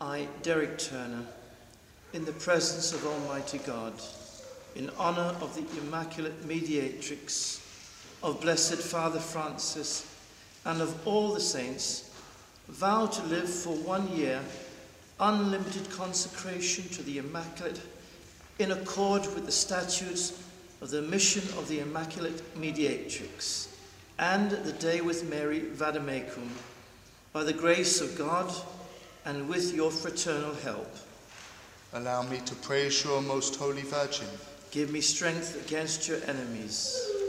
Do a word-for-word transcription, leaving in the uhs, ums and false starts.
I, Derek Turner, in the presence of Almighty God, in honour of the Immaculate Mediatrix, of Blessed Father Francis, and of all the saints, vow to live for one year unlimited consecration to the Immaculate in accord with the statutes of the mission of the Immaculate Mediatrix and the Day with Mary Vademecum, by the grace of God and with your fraternal help. Allow me to praise you, O Most Holy Virgin. Give me strength against your enemies.